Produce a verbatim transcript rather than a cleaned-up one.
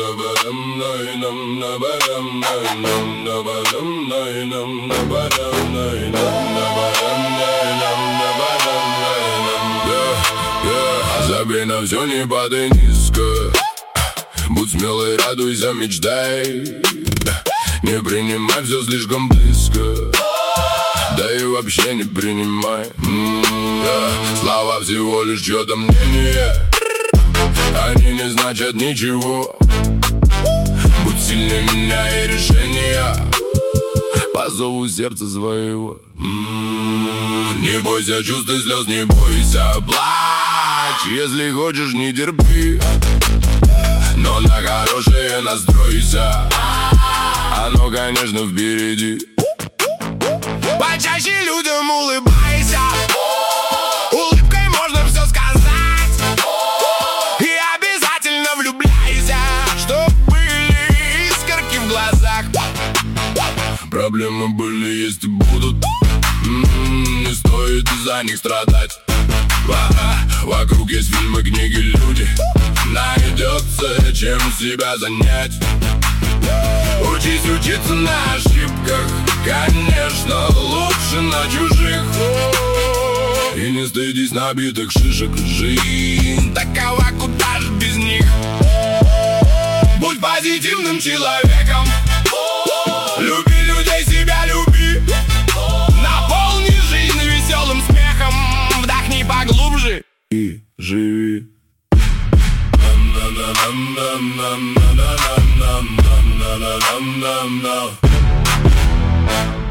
Забей на все, не падай низко. Будь смелый, радуйся, мечтай. Не принимай все слишком близко. Да и вообще не принимай. м-м-м, Слова всего лишь чье-то мнение. Они не значат ничего. Будь сильнее меня и решения по зову сердца своего. м-м-м, Не бойся чувств и слез, не бойся плачь. Если хочешь, не терпи, но на хорошее настройся. Оно, конечно, впереди. Почаще людям улыбайся. Улыбкой можно все сказать. И обязательно влюбляйся, чтоб были искорки в глазах. Проблемы были, есть и будут. м-м, Не стоит из-за них страдать. Вокруг есть фильмы, книги, люди. Найдется чем себя занять. Учись учиться на ошибках. Конечно, лучше на чужих. И не стыдись набитых шишек. Жизнь такова, куда ж без них. Будь позитивным человеком. Люби людей, себя люби. Наполни жизнь веселым смехом. Вдохни поглубже и живи. No, no, no, no, no, no, no, no, no.